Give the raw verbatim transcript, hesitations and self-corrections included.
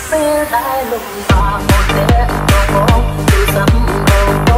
ពេលដែលលំបាកមកតែក៏មកទូសំរង